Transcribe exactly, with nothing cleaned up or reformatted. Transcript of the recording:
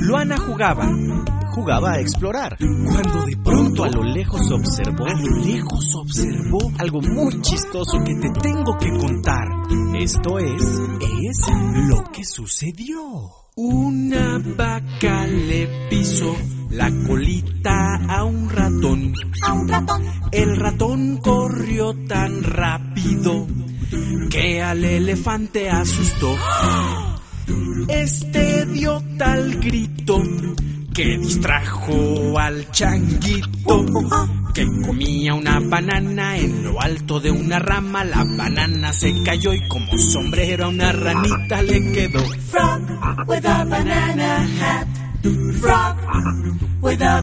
Luana jugaba, jugaba a explorar, cuando de pronto a lo lejos observó, a lo lejos observó algo muy chistoso que te tengo que contar. Esto es, es lo que sucedió. Una vaca le pisó la colita a un ratón. A un ratón. El ratón corrió tan rápido que al elefante asustó. Este dio tal grito que distrajo al changuito, que comía una banana en lo alto de una rama. La banana se cayó y como sombrero a una ranita le quedó. Frog with a banana hat. Frog with a